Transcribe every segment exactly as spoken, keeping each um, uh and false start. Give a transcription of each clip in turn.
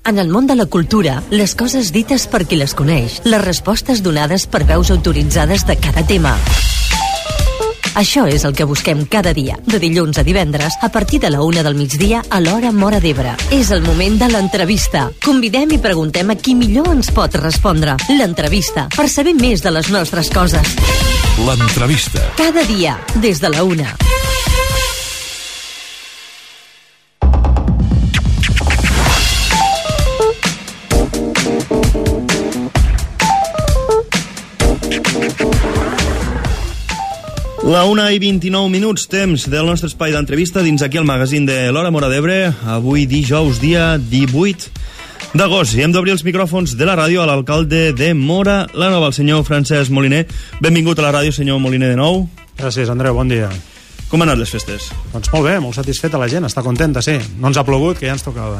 En el món de la cultura, les coses dites per qui les coneix, les respostes donades per veus autoritzades de cada tema. Això és el que busquem cada dia, de dilluns a divendres, a partir de la una del migdia a l'hora Móra d'Ebre. És el moment de l'entrevista. Convidem i preguntem a qui millor ens pot respondre. L'entrevista, per saber més de les nostres coses. L'entrevista. Cada dia, des de la una. La una i vint-i-nou minuts, temps del nostre espai d'entrevista dins aquí al magazín de l'Hora Móra d'Ebre. Avui dijous, dia divuit d'agost. I hem d'obrir els micròfons de la ràdio a l'alcalde de Móra la Nova, el senyor Francesc Moliner. Benvingut a la ràdio, senyor Moliner, de nou. Gràcies, Andreu, bon dia. Com han anat les festes? Doncs molt bé, molt satisfeta la gent, està contenta, sí. No ens ha plogut, que ja ens tocava.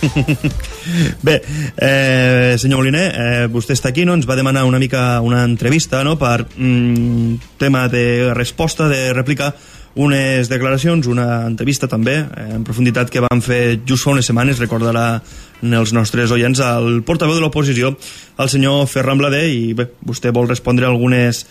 Bé, eh, senyor Moliner, eh, vostè està aquí, no? Ens va demanar una mica una entrevista, no?, per mm, tema de resposta, de replicar unes declaracions, una entrevista també, eh, en profunditat, que vam fer just fa unes setmanes, recordarà els nostres oients, al portaveu de l'oposició, el senyor Ferran Blader, i bé, vostè vol respondre algunes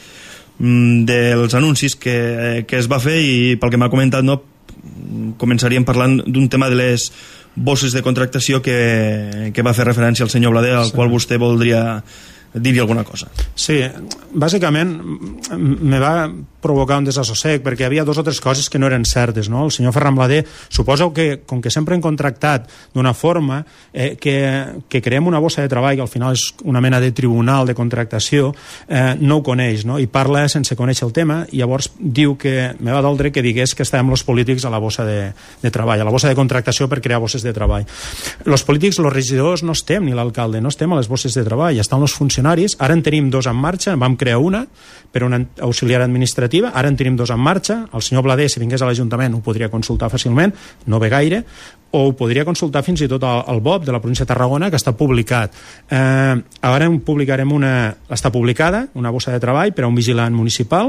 dels anuncis que, que es va fer, i pel que m'ha comentat, no, començaríem parlant d'un tema de les bosses de contractació que, que va fer referència al senyor Blader, al sí. qual vostè voldria dir-hi alguna cosa. Sí, bàsicament me va provocar un desassossec perquè hi havia dos o tres coses que no eren certes, no? El senyor Ferran Blader, suposo que com que sempre hem contractat d'una forma eh, que, que creem una bossa de treball que al final és una mena de tribunal de contractació, eh, no ho coneix, no? I parla sense conèixer el tema, i llavors diu que me va doldre que digués que estàvem els polítics a la bossa de, de treball, a la bossa de contractació per crear bosses de treball. Els polítics, els regidors no estem, ni l'alcalde, no estem a les bosses de treball, estan els funcionaris. Ara en tenim dos en marxa, vam crear una per una auxiliar administrativa, ara en tenim dos en marxa. El senyor Blader, si vingués a l'Ajuntament, ho podria consultar fàcilment, no ve gaire, o ho podria consultar fins i tot al B O P de la província de Tarragona, que està publicat. Eh, ara en publicarem una, està publicada, una bossa de treball per a un vigilant municipal,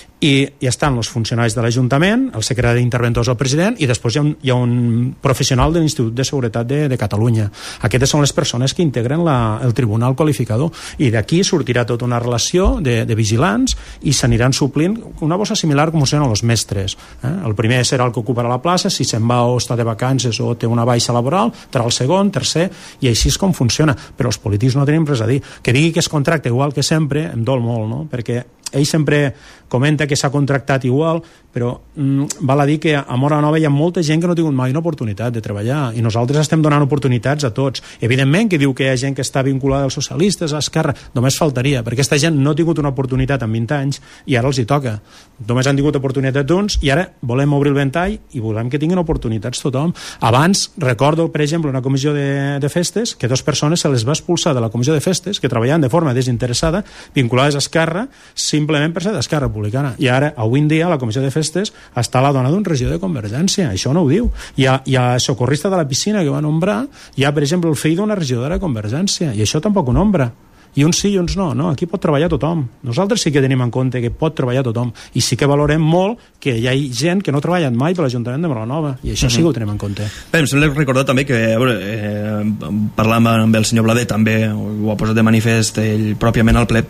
i hi estan els funcionaris de l'Ajuntament, el secretari d'interventors o el president, i després hi ha un, hi ha un professional de l'Institut de Seguretat de, de Catalunya. Aquestes són les persones que integren la, el tribunal qualificador, i d'aquí sortirà tota una relació de, de vigilants, i s'aniran suplint una bossa similar com funcionen els mestres. Eh? El primer serà el que ocuparà la plaça, si se'n va o està de vacances o té una baixa laboral, serà el segon, tercer, i així és com funciona. Però els polítics no tenim res a dir. Que digui que es contracta igual que sempre em dol molt, no? Perquè ell sempre comenta que s'ha contractat igual, però mm, val a dir que a Móra Nova hi ha molta gent que no ha tingut mai una oportunitat de treballar, i nosaltres estem donant oportunitats a tots. Evidentment que diu que hi ha gent que està vinculada als socialistes, a Esquerra, només faltaria, perquè aquesta gent no ha tingut una oportunitat en vint anys i ara els hi toca. Només han tingut oportunitats uns i ara volem obrir el ventall i volem que tinguin oportunitats tothom. Abans, recordo, per exemple, una comissió de, de festes, que dos persones se les va expulsar de la comissió de festes, que treballaven de forma desinteressada, vinculades a Esquerra, simplement per ser d'Esquerra Republicana. I ara, avui en dia, a la comissió de festes està la dona d'un regidor de Convergència. Això no ho diu. Hi ha, hi ha socorrista de la piscina que va nombrar, hi ha, per exemple, el fill d'una regidora de Convergència, i això tampoc ho nombra. I uns sí i uns no, no, aquí pot treballar tothom. Nosaltres sí que tenim en compte que pot treballar tothom, i sí que valorem molt que hi ha gent que no ha treballat mai per l'Ajuntament de Móra Nova, i això uh-huh. sí que ho tenim en compte. Bé, em sembla recordar també que, a veure, eh, parlant amb el senyor Blader, també ho ha posat de manifest ell pròpiament al ple,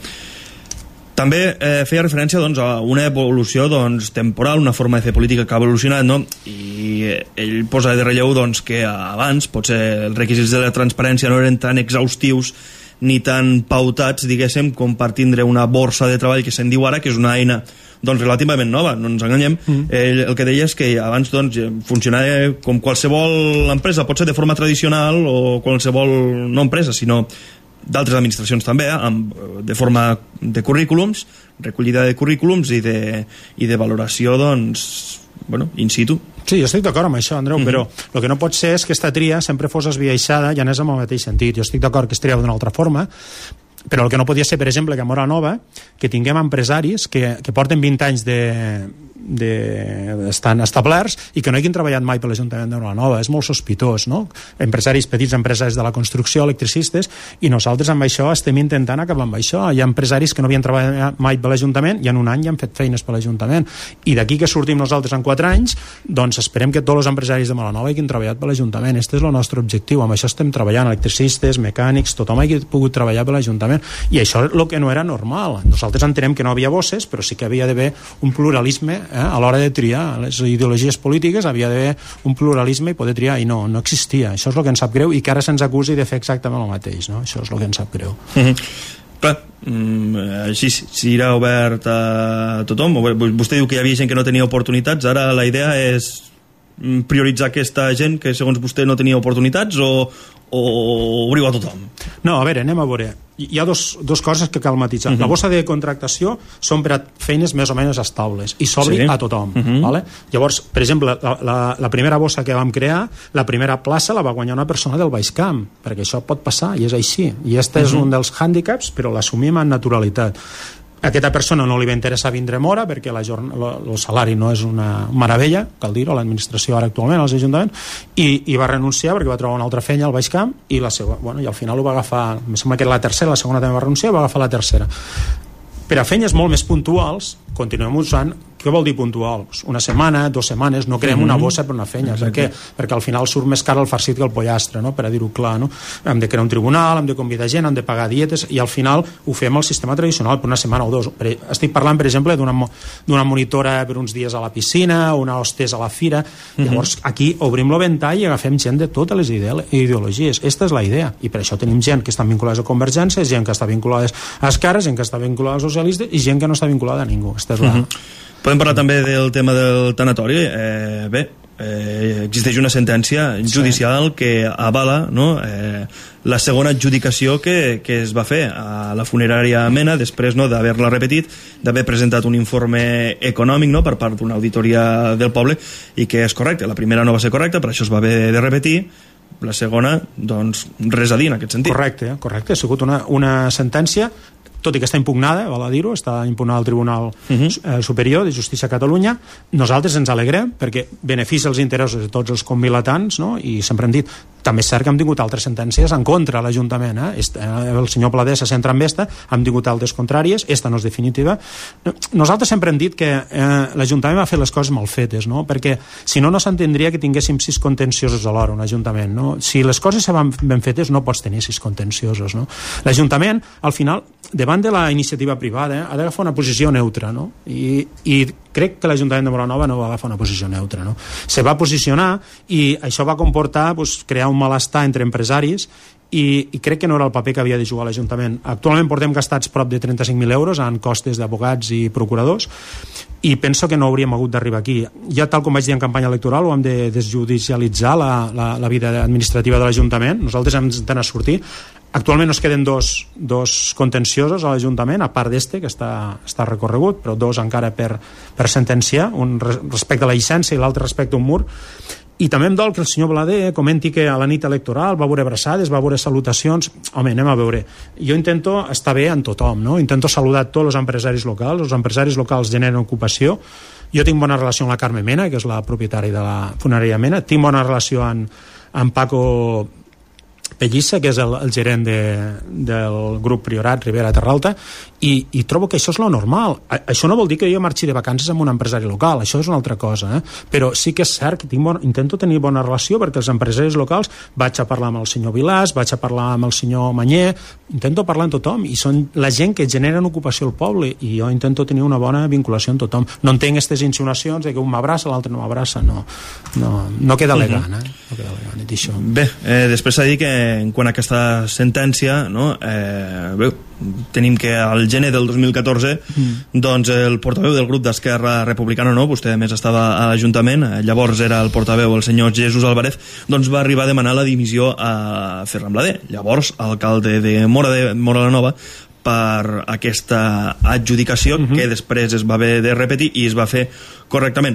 també eh, feia referència, doncs, a una evolució, doncs, temporal, una forma de fer política que ha evolucionat, no? I ell posa de relleu, doncs, que abans potser els requisits de la transparència no eren tan exhaustius ni tan pautats, diguéssim, com per tindre una borsa de treball que se'n diu ara, que és una eina, doncs, relativament nova, no ens enganyem. Mm. Ell, el que deia és que abans, doncs, funcionava com qualsevol empresa, pot ser de forma tradicional o qualsevol no empresa, sinó d'altres administracions també, eh, amb, de forma de currículums, recollida de currículums i de, i de valoració, doncs, bueno, in situ. Sí, jo estic d'acord amb això, Andreu, mm-hmm. però el que no pot ser és que aquesta tria sempre fos esbiaixada i anés amb el mateix sentit. Jo estic d'acord que es triava d'una altra forma, però el que no podia ser, per exemple, que a Móra Nova, que tinguem empresaris que, que porten vint anys de, de, estan establerts i que no hagin treballat mai per l'Ajuntament de Vilanova. És molt sospitós, no? Empresaris, petits empresaris de la construcció, electricistes, i nosaltres amb això estem intentant acabar amb això. Hi ha empresaris que no havien treballat mai per l'Ajuntament i en un any ja han fet feines per l'Ajuntament. I d'aquí que sortim nosaltres en quatre anys, doncs esperem que tots els empresaris de Vilanova hagin treballat per l'Ajuntament. Este és el nostre objectiu. Amb això estem treballant, electricistes, mecànics, tothom hagi pogut treballar per l'Ajuntament. I això és el que no era normal. Nosaltres entenem que no havia bosses, però sí que havia d'haver un pluralisme, eh? A l'hora de triar les ideologies polítiques havia d'haver un pluralisme i poder triar, i no, no existia. Això és el que ens sap greu, i que ara se'ns acusi de fer exactament el mateix, no? Això és el que ens sap greu. Mm-hmm. Clar, mm, així si era obert a tothom. Vostè diu que hi havia gent que no tenia oportunitats, ara la idea és prioritzar aquesta gent que segons vostè no tenia oportunitats, o, o obriu a tothom? No, a veure, anem a veure. Hi ha dos, dos coses que cal matisar. Uh-huh. La bossa de contractació són per a feines més o menys estables i s'obri sí. a tothom. Uh-huh. Vale? Llavors, per exemple, la, la, la primera bossa que vam crear, la primera plaça la va guanyar una persona del Baix Camp, perquè això pot passar, i és així. I este uh-huh. és un dels hàndicaps, però l'assumim amb naturalitat. A aquesta persona no li va interessar vindre a Mora perquè la jorn... el salari no és una meravella, cal dir-ho, l'administració ara actualment, als ajuntaments, i, i va renunciar perquè va trobar una altra feina al Baix Camp, i, la seva, bueno, i al final ho va agafar, em sembla que era la tercera, la segona també va renunciar, va agafar la tercera. Per a feines molt més puntuals, continuem usant. Què vol dir puntuals? Una setmana, dues setmanes, no creem mm-hmm. una bossa per una feina. Per què? Perquè al final surt més car el farcit que el pollastre, no? Per a dir-ho clar, no? Hem de crear un tribunal, hem de convidar gent, hem de pagar dietes, i al final ho fem al sistema tradicional per una setmana o dos. Estic parlant, per exemple, d'una, d'una monitora per uns dies a la piscina, una hostessa a la fira. Mm-hmm. Llavors, aquí obrim el ventall i agafem gent de totes les ideologies. Esta és la idea. I per això tenim gent que estan vinculades a Convergència, gent que està vinculada a Esquerra, gent que està vinculada als socialistes i gent que no està vinculada a ningú. Esta és la... Mm-hmm. Podem parlar també del tema del tanatori. Eh, bé, eh, existeix una sentència judicial sí. que avala, no, eh, la segona adjudicació que, que es va fer a la funerària Mena després, no, d'haver-la repetit, d'haver presentat un informe econòmic, no, per part d'una auditoria del poble, i que és correcte. La primera no va ser correcta, per això es va haver de repetir. La segona, doncs, res a dir en aquest sentit. Correcte, correcte. Ha sigut una, una sentència, tot i que està impugnada, val a dir-ho, està impugnada al Tribunal uh-huh. eh, Superior de Justícia a Catalunya. Nosaltres ens alegrem perquè beneficia els interessos de tots els convilatants, no? I sempre hem dit, també és cert que hem tingut altres sentències en contra de l'Ajuntament, eh? El senyor Pladé se centra en esta, hem tingut altres contràries, esta no és definitiva. Nosaltres sempre hem dit que eh, l'Ajuntament va fer les coses mal fetes, no? Perquè si no, no s'entendria que tinguéssim sis contenciosos alhora, un Ajuntament, no? Si les coses se van ben fetes, no pots tenir sis contenciosos, no? L'Ajuntament, al final, davant de la iniciativa privada, eh, ha d'agafar una posició neutra, no? I, i crec que l'Ajuntament de Vilanova no va agafar una posició neutra, no? Se va posicionar i això va comportar, pues, crear un malestar entre empresaris, i, i crec que no era el paper que havia de jugar l'Ajuntament. Actualment portem gastats prop de trenta-cinc mil euros en costes d'advocats i procuradors, i penso que no hauríem hagut d'arribar aquí. Ja, tal com vaig dir en campanya electoral, ho hem de desjudicialitzar la, la, la vida administrativa de l'Ajuntament. Nosaltres hem d'anar a sortir. Actualment nos queden dos, dos contenciosos a l'Ajuntament, a part d'este, que està, està recorregut, però dos encara per, per sentenciar, un respecte a la llicència i l'altre respecte a un mur. I també em dol que el senyor Balader comenti que a la nit electoral va veure abraçades, va veure salutacions. Home, anem a veure. Jo intento estar bé en tothom, no? Intento saludar tots els empresaris locals. Els empresaris locals generen ocupació. Jo tinc bona relació amb la Carme Mena, que és la propietària de la funerària Mena. Tinc bona relació amb, amb Paco Pellissa, que és el, el gerent de, del grup Priorat Ribera Terralta, i, i trobo que això és lo normal. A, això no vol dir que jo marxi de vacances amb un empresari local, això és una altra cosa, eh? Però sí que és cert que tinc bon, intento tenir bona relació, perquè els empresaris locals, vaig a parlar amb el senyor Vilàs, vaig a parlar amb el senyor Manyer, intento parlar amb tothom, i són la gent que generen ocupació al poble, i jo intento tenir una bona vinculació amb tothom. No entenc aquestes insinuacions de que un m'abraça, l'altre no m'abraça, no, no, no queda elegant, eh? No queda elegant, dit això. Bé, eh, després s'ha dit que en quant a aquesta sentència, no, eh, bé, tenim que al gener del dos mil catorze mm. doncs el portaveu del grup d'Esquerra Republicana, no, vostè a més estava a l'Ajuntament, llavors era el portaveu el senyor Jesús Álvarez, doncs va arribar a demanar la dimissió a Ferran Balader, llavors alcalde de Mora de Mora la Nova, per aquesta adjudicació mm-hmm. que després es va haver de repetir i es va fer correctament.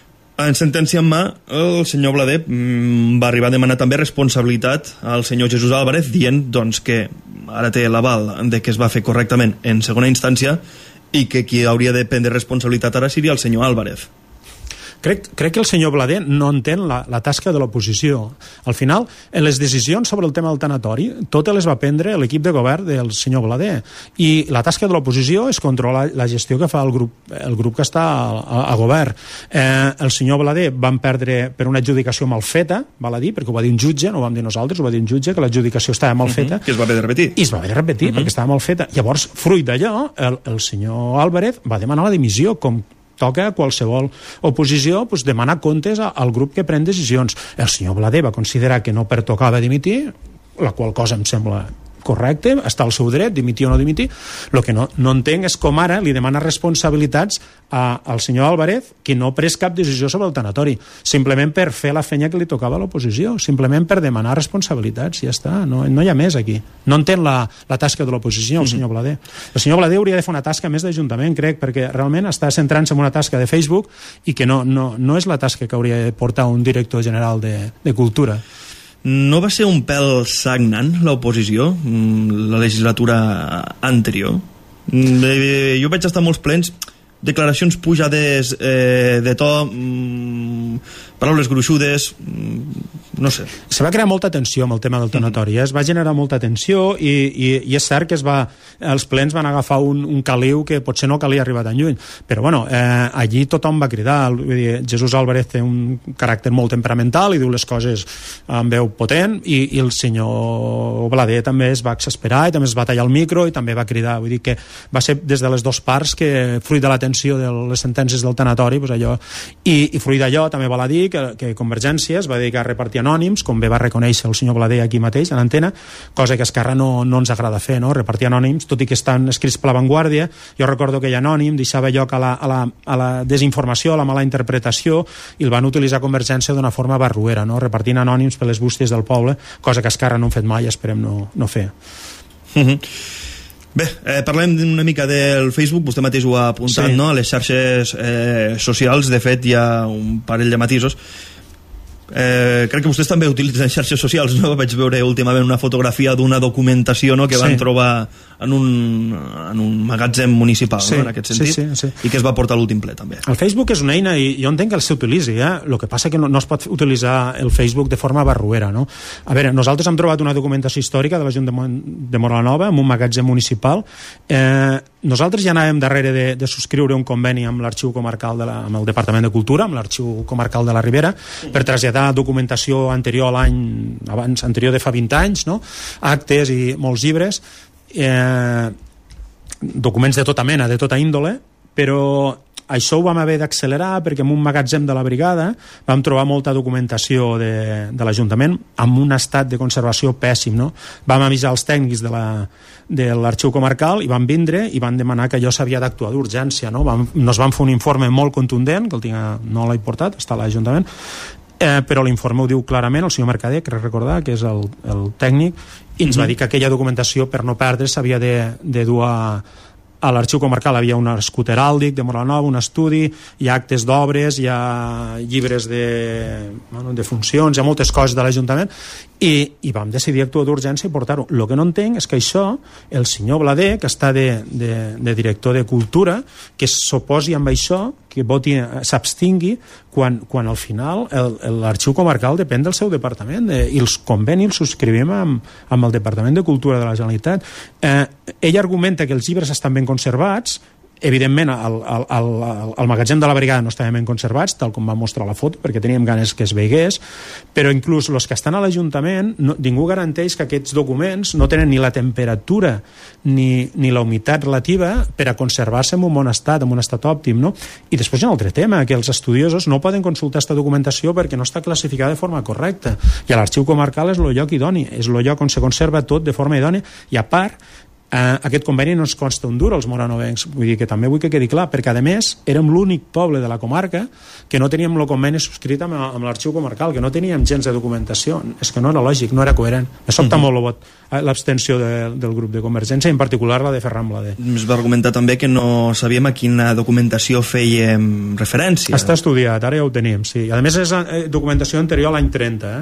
En sentència en mà, el senyor Balader mm, va arribar a demanar també responsabilitat al senyor Jesús Álvarez, dient doncs, que ara té l'aval de que es va fer correctament en segona instància i que qui hauria de prendre responsabilitat ara seria el senyor Álvarez. Crec, crec que el senyor Blader no entén la, la tasca de l'oposició. Al final, en les decisions sobre el tema del tanatori, totes les va prendre l'equip de govern del senyor Blader. I la tasca de l'oposició és controlar la gestió que fa el grup, el grup que està a, a, a govern. Eh, el senyor Blader van perdre per una adjudicació mal feta, val a dir, perquè ho va dir un jutge, no ho vam dir nosaltres, ho va dir un jutge, que l'adjudicació estava mal feta. Uh-huh, que es va haver de repetir. I es va haver de repetir, uh-huh. perquè estava mal feta. Llavors, fruit d'allò, el, el senyor Álvarez va demanar la dimissió, com toca a qualsevol oposició, pues, demanar comptes al grup que pren decisions. El senyor Blader va considerar que no pertocava dimitir, la qual cosa em sembla correcte, està al seu dret, dimitir o no dimitir. El que no, no entenc és com ara li demana responsabilitats a, al senyor Álvarez, que no ha pres cap decisió sobre el tanatori, simplement per fer la feina que li tocava a l'oposició, simplement per demanar responsabilitats, ja està, no, no hi ha més aquí. No entén la, la tasca de l'oposició, el mm-hmm. senyor Blader. El senyor Blader hauria de fer una tasca més d'Ajuntament, crec, perquè realment està centrant-se en una tasca de Facebook i que no, no, no és la tasca que hauria de portar un director general de, de Cultura. No va ser un pèl sagnant l'oposició la legislatura anterior? Jo vaig estar molts plens, declaracions pujades eh, de to, mm, paraules gruixudes, mm, no sé. Se va crear molta tensió amb el tema del tanatori, eh? Es va generar molta tensió i, i, i és cert que es va, els plens van agafar un, un caliu que potser no calia arribar tan lluny, però bueno, eh, allí tothom va cridar. Vull dir, Jesús Álvarez té un caràcter molt temperamental i diu les coses amb veu potent, i, i el senyor Blader també es va exasperar i també es va tallar el micro i també va cridar. Vull dir que va ser des de les dues parts que, fruit de la tensió de les sentències del tanatori, pues allò, i, i fruit d'allò també val a dir que, que Convergència es va dedicar a repartir anònims, com bé va reconèixer el senyor Blader aquí mateix, a l'antena, cosa que a Esquerra no, no ens agrada fer, no? Repartir anònims, tot i que estan escrits per La Vanguardia. Jo recordo que hi ha anònim, deixava lloc a la, a la, a la desinformació, a la mala interpretació, i el van utilitzar Convergència d'una forma barruera, no? Repartint anònims per les bústies del poble, cosa que a Esquerra no han fet mai, esperem no, no fer. Mhm. Bé, eh, parlem una mica del Facebook, vostè mateix ho ha apuntat, sí. No? A les xarxes eh, socials, de fet, hi ha un parell de matisos. Eh, crec que vostès també utilitzen xarxes socials, no? Vaig veure últimament una fotografia d'una documentació, no?, que van sí. trobar en un, en un magatzem municipal, sí, no?, en aquest sentit, sí, sí, sí. I que es va portar a l'últim ple també. El Facebook és una eina i jo entenc que el s'utilitzi, eh? El que passa que no, no es pot utilitzar el Facebook de forma barruera, no? A veure, nosaltres hem trobat una documentació històrica de l'Ajuntament de Móra-la-Nova en un magatzem municipal. Eh, nosaltres ja anàvem darrere de, de subscriure un conveni amb l'arxiu comarcal de la, amb el Departament de Cultura, amb l'arxiu comarcal de la Ribera, per traslladar documentació anterior a l'any abans, anterior de fa vint anys, no? Actes i molts llibres, eh, documents de tota mena, de tota índole, però això ho vam haver d'accelerar perquè en un magatzem de la brigada vam trobar molta documentació de, de l'Ajuntament amb un estat de conservació pèssim, no? Vam avisar els tècnics de la de l'arxiu comarcal i van vindre i van demanar que allò s'havia d'actuar d'urgència, no? Vam, nos van fer un informe molt contundent, que el tinc, no l'he portat, està a l'Ajuntament, Eh, però l'informe ho diu clarament, el senyor Mercader, crec recordar, que és el, el tècnic, i ens mm-hmm. va dir que aquella documentació, per no perdre, s'havia de, de dur a, a l'arxiu comarcal. Havia un escut heràldic de Móra-la-Nova, un estudi, hi ha actes d'obres, hi ha llibres de, bueno, de funcions, hi ha moltes coses de l'Ajuntament, i, i vam decidir actuar d'urgència i portar-ho. El que no entenc és que això, el senyor Blader, que està de, de, de director de Cultura, que s'oposi amb això, que voti, s'abstingui, quan, quan al final l'arxiu comarcal depèn del seu departament, eh, i els convenis els subscrivim amb, amb el Departament de Cultura de la Generalitat. Eh, ell argumenta que els llibres estan ben conservats. Evidentment, el, el, el, el magatzem de la brigada no estaven ben conservats, tal com va mostrar la foto, perquè teníem ganes que es veigués, però inclús els que estan a l'Ajuntament, no, ningú garanteix que aquests documents no tenen ni la temperatura ni, ni la humitat relativa per a conservar-se en un bon estat, en un estat òptim, no? I després hi ha un altre tema, que els estudiosos no poden consultar aquesta documentació perquè no està classificada de forma correcta, i l'arxiu comarcal és el lloc idoni, és el lloc on se conserva tot de forma idònia, i a part, Uh, aquest conveni no ens consta un dur als moranovencs, vull dir que també vull que quedi clar, perquè a més érem l'únic poble de la comarca que no teníem el conveni subscrit amb, amb l'arxiu comarcal, que no teníem gens de documentació. És que no era lògic, no era coherent. Me sobta uh-huh. molt el vot, l'abstenció de, del grup de Convergència, en particular la de Ferran Blader. Es va argumentar també que no sabíem a quina documentació fèiem referència. Està estudiat, ara ja ho tenim, sí. A més és documentació anterior a l'any trenta, eh?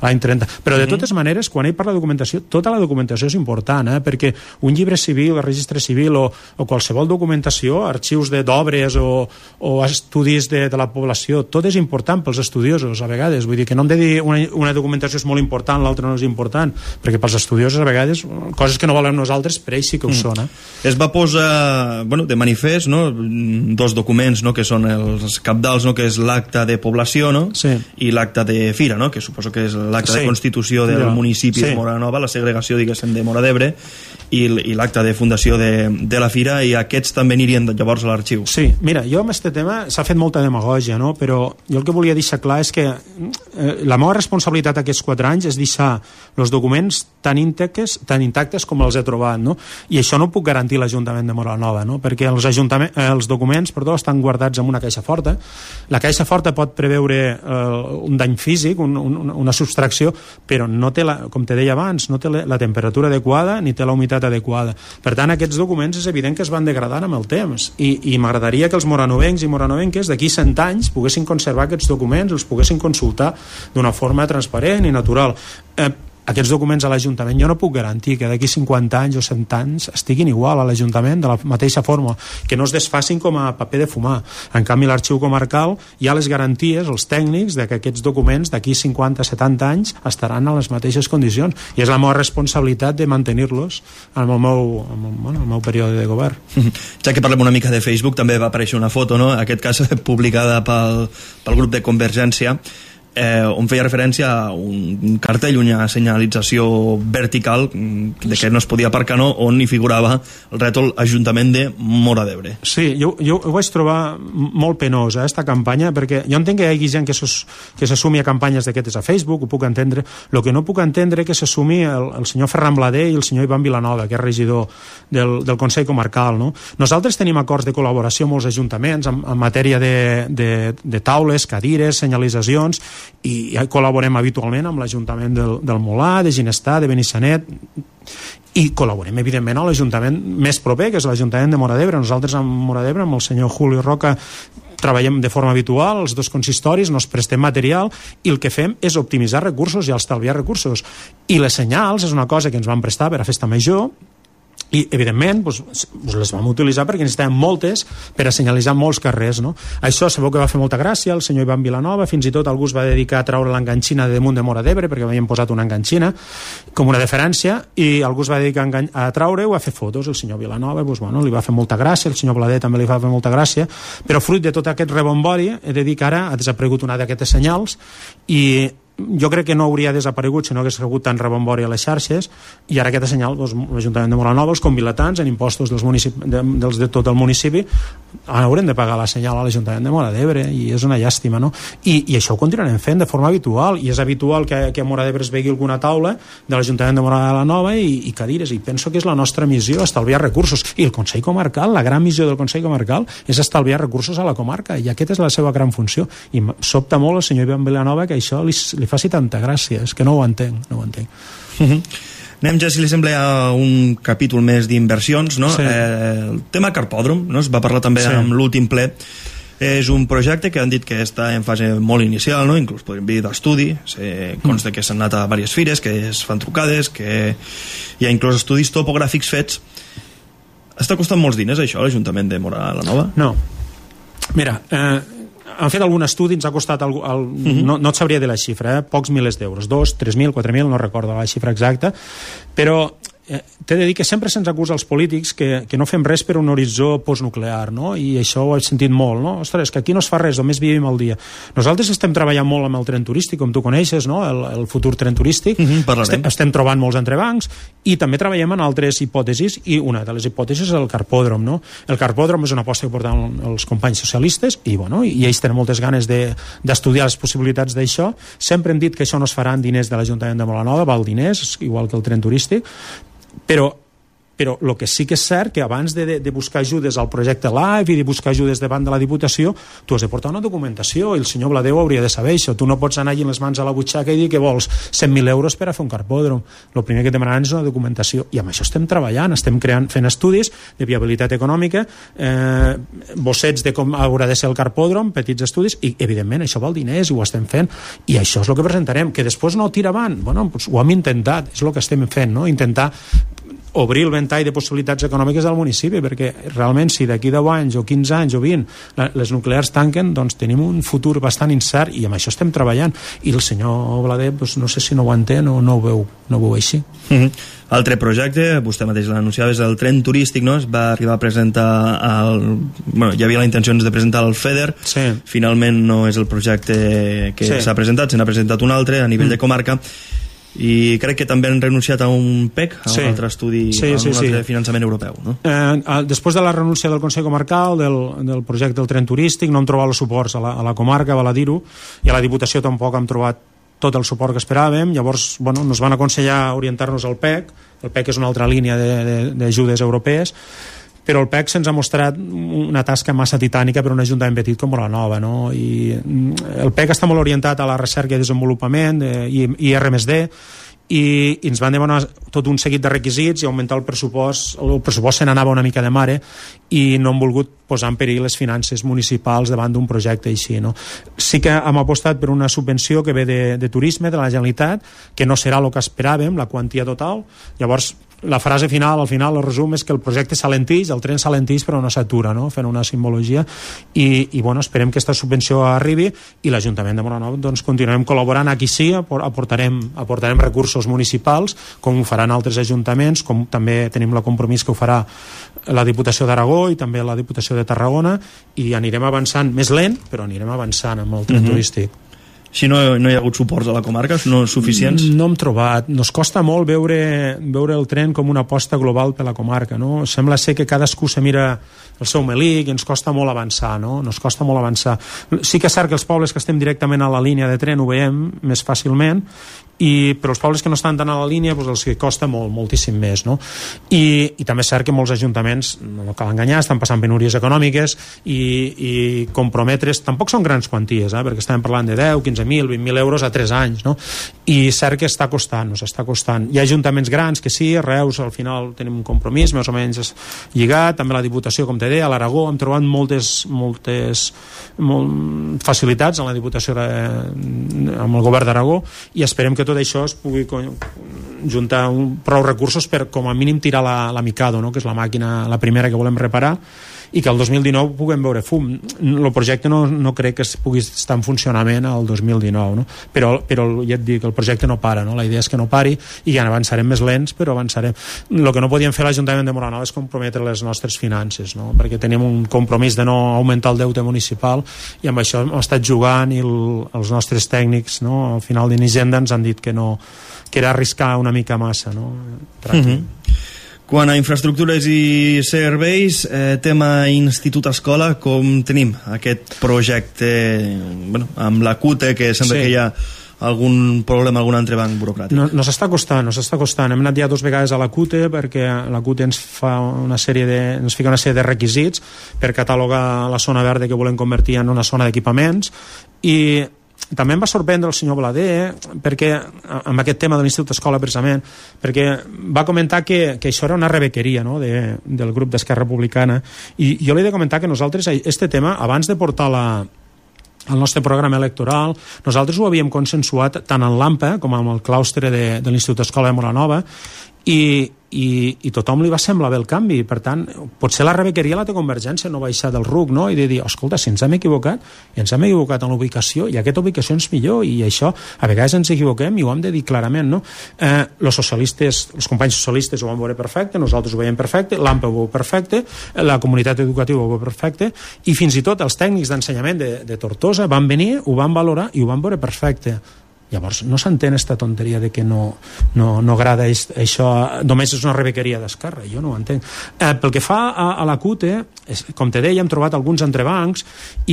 l'any trenta. Però de totes maneres, quan ell parla de documentació, tota la documentació és important, eh? Perquè un llibre civil, el registre civil o, o qualsevol documentació, arxius d'obres o, o estudis de, de la població, tot és important pels estudiosos a vegades. Vull dir que no hem de dir una, una documentació és molt important, l'altra no és important, perquè pels estudiosos a vegades coses que no volem nosaltres per ells sí que ho mm. són. Eh? Es va posar bueno, de manifest, no? Dos documents, no? Que són els cabdals, no? Que és l'acta de població, no? Sí. I l'acta de fira, no? Que suposo que és l'acta sí. de constitució del ja. municipi sí. de Móra la Nova, la segregació, diguéssim, de Móra d'Ebre, i, i l'acta de fundació de, de la fira, i aquests també anirien llavors a l'arxiu. Sí, mira, jo amb aquest tema s'ha fet molta demagògia, no? Però jo el que volia deixar clar és que eh, la meva responsabilitat aquests quatre anys és deixar els documents tan íntegres, tan intactes com els he trobat, no? I això no ho puc garantir l'Ajuntament de Móra la Nova, no? Perquè els, eh, els documents perdó, estan guardats en una caixa forta. La caixa forta pot preveure eh, un dany físic, un, un, una subtracció, però no té, la, com te deia abans, no té la, la temperatura adequada ni té la humitat adequada. Per tant, aquests documents és evident que es van degradant amb el temps i, i m'agradaria que els moranovencs i moranovenques d'aquí cent anys poguessin conservar aquests documents, els poguessin consultar d'una forma transparent i natural. Eh, aquests documents a l'Ajuntament jo no puc garantir que d'aquí cinquanta anys o cent anys estiguin igual a l'Ajuntament de la mateixa forma, que no es desfacin com a paper de fumar. En canvi, l'arxiu comarcal hi ha les garanties, els tècnics, de que aquests documents d'aquí cinquanta o setanta anys estaran a les mateixes condicions, i és la meva responsabilitat de mantenir-los en el meu, en el, bueno, en el meu període de govern. Ja que parlem una mica de Facebook, també va aparèixer una foto, no? En aquest cas publicada pel, pel grup de Convergència, Eh, on feia referència a un cartell, una senyalització vertical de que no es podia aparcar, no? On hi figurava el rètol Ajuntament de Móra d'Ebre. Sí, jo, jo ho vaig trobar molt penós, eh, esta campanya, perquè jo entenc que hi hagi gent que s'assumi a campanyes d'aquestes a Facebook, ho puc entendre. El que no puc entendre que s'assumi el, el senyor Ferran Blader i el senyor Ivan Vilanova, que és regidor del, del Consell Comarcal, no? Nosaltres tenim acords de col·laboració amb els ajuntaments en, en matèria de, de, de taules, cadires, senyalitzacions, i ja col·laborem habitualment amb l'Ajuntament del, del Molar, de Ginestar, de Benissanet, i col·laborem evidentment a l'Ajuntament més proper, que és l'Ajuntament de Móra d'Ebre. Nosaltres amb Móra d'Ebre, amb el senyor Julio Roca, treballem de forma habitual, els dos consistoris, nos prestem material i el que fem és optimitzar recursos i estalviar recursos. I les senyals és una cosa que ens van prestar per a Festa Major, i evidentment doncs, doncs les vam utilitzar perquè necessitàvem moltes per a senyalitzar molts carrers, no? Això sabeu que va fer molta gràcia, el senyor Ivan Vilanova fins i tot algú es va dedicar a treure l'enganxina de damunt de Móra d'Ebre perquè havien posat una enganxina com una deferència i algú es va dedicar a treure-ho, a fer fotos. El senyor Vilanova doncs, bueno, li va fer molta gràcia, el senyor Blader també li va fer molta gràcia, però fruit de tot aquest rebombori he de dir que ara ha desaparegut una d'aquestes senyals i jo crec que no hauria desaparegut si no hagués hagut tant rebombori a les xarxes, i ara aquesta senyal doncs, l'Ajuntament de Móra Nova, els convilatants en impostos dels, de, dels de tot el municipi haurem de pagar la senyal a l'Ajuntament de Móra d'Ebre, i és una llàstima, no? I, i això ho continuarem fent de forma habitual, i és habitual que, que a Móra d'Ebre es vegi alguna taula de l'Ajuntament de Móra Nova i, i cadires, i penso que és la nostra missió estalviar recursos, i el Consell Comarcal, la gran missió del Consell Comarcal és estalviar recursos a la comarca, i aquesta és la seva gran funció, i sobta molt el senyor Ivan Vilanova que això li, li faci tanta gràcia, és que no ho entenc, no ho entenc. Uh -huh. Anem ja, si li sembla, a un capítol més d'inversions, no? Sí. Eh, el tema Carpòdrom, no? Es va parlar també sí. amb l'últim ple. És un projecte que han dit que està en fase molt inicial, no? Inclús podríem dir d'estudi, se consta que s'han anat a diverses fires, que es fan trucades, que hi ha inclús estudis topogràfics fets. Està costant molts diners això, l'Ajuntament de Móra la Nova? No. Mira, eh, han fet algun estudi, ens ha costat el, el, uh -huh. no, no et sabria dir la xifra, eh? Pocs milers d'euros, dos, tres mil, quatre mil, no recordo la xifra exacta, però eh, t'he de dir que sempre se'ns acusa als polítics que, que no fem res per un horitzó postnuclear, no? I això ho he sentit molt, no? Ostres, que aquí no es fa res, només vivim el dia. Nosaltres estem treballant molt amb el tren turístic, com tu coneixes, no? El, el futur tren turístic. Uh -huh, estem, estem trobant molts entrebancs i també treballem en altres hipòtesis, i una de les hipòtesis és el Carpòdrom, no? El Carpòdrom és una aposta que porten els companys socialistes i, bueno, i ells tenen moltes ganes d'estudiar de, les possibilitats d'això. Sempre hem dit que això no es farà en diners de l'Ajuntament de Móra Nova, val diners, igual que el tren turístic, però però el que sí que és cert que abans de, de, de buscar ajudes al projecte LIFE i de buscar ajudes davant de la Diputació, tu has de portar una documentació, i el senyor Bladeu hauria de saber això. Tu no pots anar allí amb les mans a la butxaca i dir que vols cent mil euros per a fer un carpòdrom. El primer que et demanaran és una documentació, i amb això estem treballant, estem creant, fent estudis de viabilitat econòmica, eh, bossets de com haurà de ser el carpòdrom, petits estudis, i evidentment això val diners i ho estem fent, i això és el que presentarem. Que després no tira avant, bueno, doncs ho hem intentat, és el que estem fent, no? Intentar obrir el ventall de possibilitats econòmiques del municipi, perquè realment si d'aquí deu anys o quinze anys o vint les nuclears tanquen, doncs tenim un futur bastant incert, i amb això estem treballant, i el senyor Blader, doncs, no sé si no ho entén o no ho veu, no ho veu així. Mm-hmm. Altre projecte, vostè mateix l'anunciava, és el tren turístic, no? Es va arribar a presentar el... bueno, hi havia la intenció de presentar el FEDER, sí. Finalment no és el projecte que s'ha sí. presentat, se n'ha presentat un altre a nivell mm. de comarca, i crec que també han renunciat a un P E C, a un sí. altre estudi, sí, a un sí, altre sí. finançament europeu, no? Eh, després de la renúncia del Consell Comarcal del, del projecte del tren turístic, no hem trobat els suports a la, a la comarca, val a dir-ho, i a la Diputació tampoc hem trobat tot el suport que esperàvem. Llavors, bueno, nos van aconsellar orientar-nos al P E C. El P E C és una altra línia d'ajudes europees, però el P E C se'ns ha mostrat una tasca massa titànica per un ajuntament petit com Molanova, no? I el P E C està molt orientat a la recerca i desenvolupament i, i R més D, i, i ens van demanar tot un seguit de requisits i augmentar el pressupost. El pressupost se n'anava una mica de mare, i no hem volgut posar en perill les finances municipals davant d'un projecte així, no? Sí que hem apostat per una subvenció que ve de, de turisme de la Generalitat, que no serà el que esperàvem, la quantia total. Llavors la frase final, al final, el resum és que el projecte s'alenteix, el tren s'alenteix però no s'atura, no? Fent una simbologia, i, i bueno, esperem que aquesta subvenció arribi, i l'Ajuntament de Molanova doncs continuem col·laborant. Aquí sí, aportarem, aportarem recursos municipals, com ho faran altres ajuntaments, com també tenim el compromís que ho farà la Diputació d'Aragó i també la Diputació de Tarragona, i anirem avançant més lent, però anirem avançant amb el tren mm-hmm. turístic. Si no, no hi ha hagut suports a la comarca, no suficients? No hem trobat. Nos costa molt veure, veure el tren com una aposta global per la comarca, no? Sembla ser que cadascú se mira el seu melic i ens costa molt avançar, no? Nos costa molt avançar. Sí que és cert que els pobles que estem directament a la línia de tren ho veiem més fàcilment, i, però els pobles que no estan tant a la línia, doncs els que costa molt, moltíssim més, no? I, i també és cert que molts ajuntaments, no cal enganyar, estan passant penúries econòmiques, i, i comprometre's, tampoc són grans quanties, eh? Perquè estem parlant de deu, quinze mil, vint mil euros a tres anys, no? I és cert que està costant, nos està costant. Hi ha ajuntaments grans que sí, a Reus al final tenim un compromís més o menys lligat, també la Diputació, com te deia, a l'Aragó hem trobat moltes, moltes molt, facilitats en la Diputació de, amb el govern d'Aragó, i esperem que tot això es pugui juntar un, prou recursos per com a mínim tirar la, la Mikado, no? Que és la màquina, la primera que volem reparar, i que el dos mil dinou puguem veure fum. El projecte no, no crec que es pugui estar en funcionament el dos mil dinou, no? Però, però ja et dic, el projecte no para, no? La idea és que no pari, i ja avançarem més lents, però avançarem. El que no podíem fer l'Ajuntament de Molanova és comprometre les nostres finances, no? Perquè tenim un compromís de no augmentar el deute municipal, i amb això hem estat jugant, i el, els nostres tècnics, no? Al final d'Hisenda ens han dit que no, que era arriscar una mica massa, no? Tranquil. Mm-hmm. Quant a infraestructures i serveis, eh, tema institut-escola, com tenim aquest projecte, bueno, amb la C U T E, que sembla sí. que hi ha algun problema, algun entrebanc burocràtic? No, nos està costant, nos està costant. Hem anat ja dos vegades a la C U T E, perquè la C U T E ens fa una sèrie de, ens fica una sèrie de requisits per catalogar la zona verda que volem convertir en una zona d'equipaments, i també em va sorprendre el senyor Blader, perquè amb aquest tema de l'Institut Escola precisament, perquè va comentar que, que això era una rebequeria, no? de, del grup d'Esquerra Republicana, i jo li he de comentar que nosaltres este tema, abans de portar la el nostre programa electoral, nosaltres ho havíem consensuat tant en l'AMPA com amb el claustre de, de l'Institut Escola de Molanova, i, i, i tothom li va semblar bé el canvi. Per tant, potser la rebequeria la té Convergència, no baixar del R U C, no? I de dir, escolta, si ens hem equivocat, i ens hem equivocat en l'ubicació, i aquesta ubicació és millor, i això, a vegades ens equivoquem i ho hem de dir clarament, no? Eh, los socialistes, els companys socialistes ho van veure perfecte, nosaltres ho veiem perfecte, l'AMPA ho veu perfecte, la comunitat educativa ho veu perfecte, i fins i tot els tècnics d'ensenyament de, de Tortosa van venir, ho van valorar i ho van veure perfecte. Llavors, no s'entén aquesta tonteria de que no, no, no agrada això, només és una rebequeria d'Esquerra, jo no ho entenc. Eh, pel que fa a, a la C U T E, és, com te deia, hem trobat alguns entrebancs, i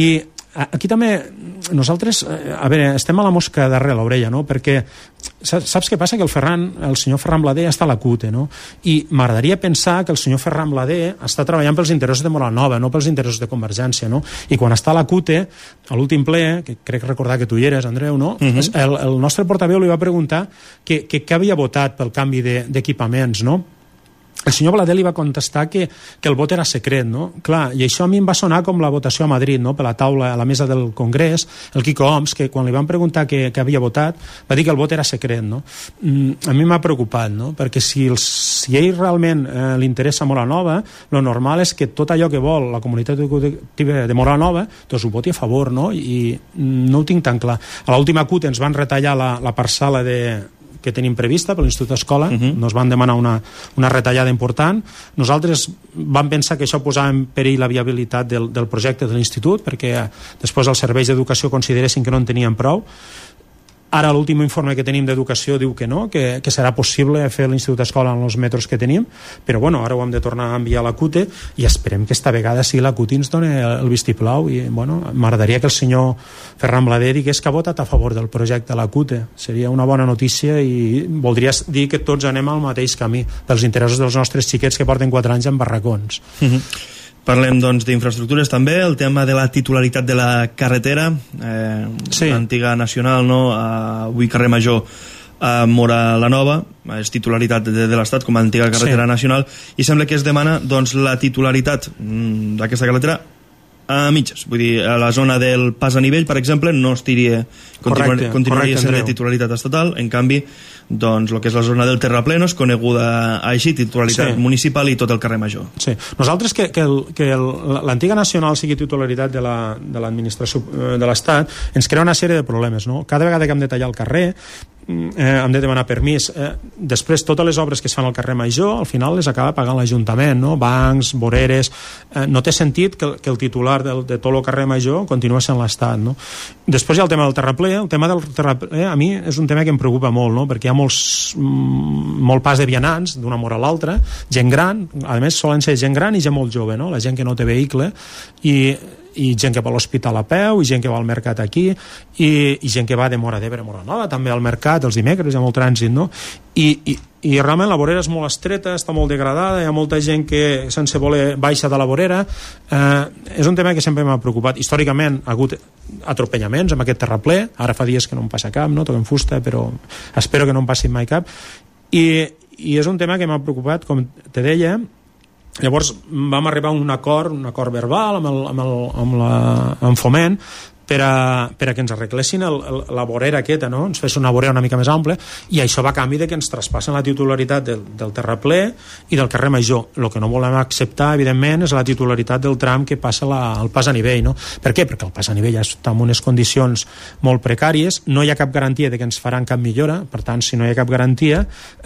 aquí també nosaltres, a veure, estem a la mosca darrere l'orella, no? Perquè saps què passa? Que el Ferran, el senyor Ferran Blader està a la CUTE, no? I m'agradaria pensar que el senyor Ferran Blader està treballant pels interessos de Molanova, no pels interessos de Convergència, no? I quan està a la CUTE, a l'últim ple, que crec recordar que tu hi eres, Andreu, no? Uh-huh. el, el nostre portaveu li va preguntar que, que, que havia votat pel canvi d'equipaments, de, no? El senyor Blader li va contestar que, que el vot era secret, no? Clar, i això a mi em va sonar com la votació a Madrid, no? Per la taula, a la mesa del Congrés, el Quico Homs, que quan li van preguntar què havia votat, va dir que el vot era secret, no? Mm, a mi m'ha preocupat, no? Perquè si, els, si a ell realment eh, li interessa Molanova, lo normal és que tot allò que vol la comunitat educativa de Molanova, doncs ho voti a favor, no? I no ho tinc tan clar. A l'última CUT ens van retallar la, la parcel·la de que tenim prevista per l'Institut Escola, uh-huh. Nos van demanar una, una retallada important. Nosaltres vam pensar que això posava en perill la viabilitat del, del projecte de l'Institut, perquè després els serveis d'educació consideressin que no en tenien prou. Ara l'últim informe que tenim d'educació diu que no, que, que serà possible fer l'Institut Escola en els metres que tenim, però bueno, ara ho hem de tornar a enviar a la CUTE i esperem que esta vegada sí la CUTE ens doni el vistiplau i bueno, m'agradaria que el senyor Ferran Blader digués que ha votat a favor del projecte de la CUTE. Seria una bona notícia i voldria dir que tots anem al mateix camí pels interessos dels nostres xiquets que porten quatre anys en barracons. Mhm. Parlem doncs d'infraestructures també, el tema de la titularitat de la carretera, eh, sí. L'antiga nacional, no? Avui carrer Major a Mora la Nova, és titularitat de, de l'Estat com a antiga carretera sí. Nacional, i sembla que es demana doncs, la titularitat mm, d'aquesta carretera a mitges, vull dir, a la zona del pas a nivell, per exemple, no estiria continuar, continuaria sent de titularitat estatal, en canvi, doncs, el que és la zona del terrapleno és coneguda així, titularitat sí. Municipal i tot el carrer Major. Sí. Nosaltres que, que, el, que el, l'antiga nacional sigui titularitat de, la, de l'administració de l'Estat ens crea una sèrie de problemes, no? Cada vegada que hem de tallar el carrer eh, hem de demanar permís. Eh, després, totes les obres que es fan al carrer Major, al final les acaba pagant l'Ajuntament, no? Bancs, voreres... Eh, no té sentit que, que el titular del, de tot el carrer Major continua sent l'Estat, no? Després hi ha el tema del terraplè. El tema del terraplè a mi és un tema que em preocupa molt, no? Perquè hi ha molts, molt pas de vianants d'una mora a l'altra, gent gran, a més solen ser gent gran i gent molt jove, no? La gent que no té vehicle i i gent que va a l'hospital a peu, i gent que va al mercat aquí, i, i gent que va de Móra d'Ebre a Móra Nova, també al mercat, els dimecres hi ha molt trànsit, no? I, i, i realment la vorera és molt estreta, està molt degradada, hi ha molta gent que sense voler baixa de la vorera. Eh, és un tema que sempre m'ha preocupat. Històricament ha hagut atropellaments amb aquest terraplè, ara fa dies que no en passa cap, no? Toquem fusta, però espero que no en passi mai cap, i, i és un tema que m'ha preocupat, com te deia. Llavors vam arribar a un acord, un acord verbal amb, el, amb, el, amb, la, amb Foment per a, per a que ens arreglessin el, el, la vorera aquesta, no? Ens fes una vorera una mica més ampla, i això va a canvi de que ens traspassen la titularitat del, del terraplè i del carrer Major. El que no volem acceptar, evidentment, és la titularitat del tram que passa la, el pas a nivell, no? Per què? Perquè el pas a nivell està en unes condicions molt precàries, no hi ha cap garantia de que ens faran cap millora, per tant, si no hi ha cap garantia,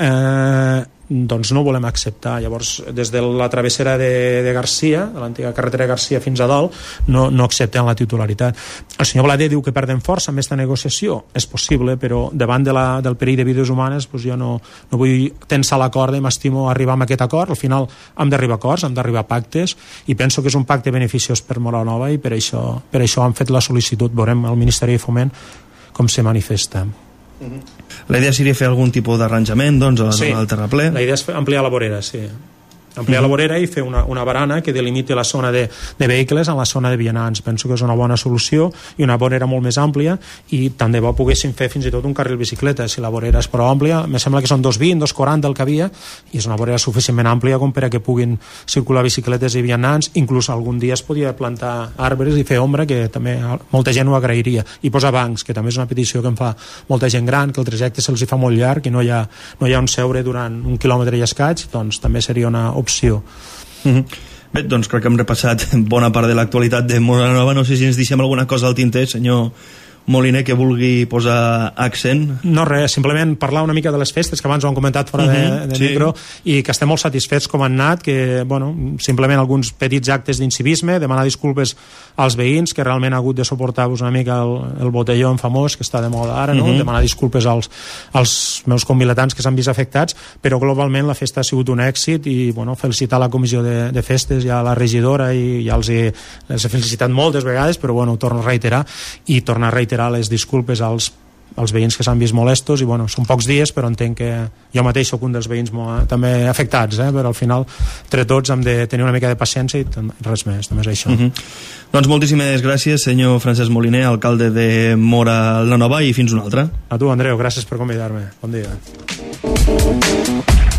eh, doncs no ho volem acceptar. Llavors, des de la travessera de, de Garcia, de l'antiga carretera de Garcia fins a dalt, no, no acceptem la titularitat. El senyor Blader diu que perdem força amb aquesta negociació. És possible, però davant de la, del perill de vides humanes, doncs jo no, no vull tensar la corda i m'estimo arribar a aquest acord. Al final hem d'arribar a acords, hem d'arribar a pactes, i penso que és un pacte beneficiós per Móra Nova, i per això, per això hem fet la sol·licitud. Veurem al Ministeri de Foment com se manifesta. La idea seria fer algun tipus d'arranjament, doncs, a la sí, zona del terraplè. La idea és ampliar la vorera, sí. Ampliar uh-huh. la vorera i fer una, una barana que delimiti la zona de, de vehicles en la zona de vianants. Penso que és una bona solució, i una vorera molt més àmplia, i tant de bo poguéssim fer fins i tot un carril bicicleta. Si la vorera és prou àmplia, me sembla que són dos vint, dos quaranta el que havia, i és una vorera suficientment àmplia com per a que puguin circular bicicletes i vianants. Inclús algun dia es podia plantar arbres i fer ombra, que també molta gent ho agrairia, i posar bancs, que també és una petició que em fa molta gent gran, que el trajecte se'ls fa molt llarg i no hi ha, no hi ha on seure durant un quilòmetre i escaig, doncs també seria una opció. Mm-hmm. Bé, doncs crec que hem repassat bona part de l'actualitat de Móra Nova. No sé si ens deixem alguna cosa al tinter, senyor Moliner, que vulgui posar accent? No, res, simplement parlar una mica de les festes, que abans ho han comentat fora de, uh-huh, de sí. micro, i que estem molt satisfets com han anat, que, bueno, simplement alguns petits actes d'incivisme, demanar disculpes als veïns, que realment ha hagut de suportar-vos una mica el, el botellón famós, que està de moda ara, no? Uh-huh. Demanar disculpes als, als meus convilatans que s'han vist afectats, però globalment la festa ha sigut un èxit, i, bueno, felicitar la comissió de, de festes i a la regidora, i ja els he, els he felicitat moltes vegades, però, bueno, ho torno a reiterar, i tornar a reiterar les disculpes als, als veïns que s'han vist molestos, i bueno, són pocs dies, però entenc que jo mateix soc un dels veïns molt, també afectats, eh? Però al final entre tots hem de tenir una mica de paciència i res més, només això. Uh-huh. Doncs moltíssimes gràcies, senyor Francesc Moliner, alcalde de Móra la Nova, i fins una altra. A tu, Andreu, gràcies per convidar-me. Bon dia.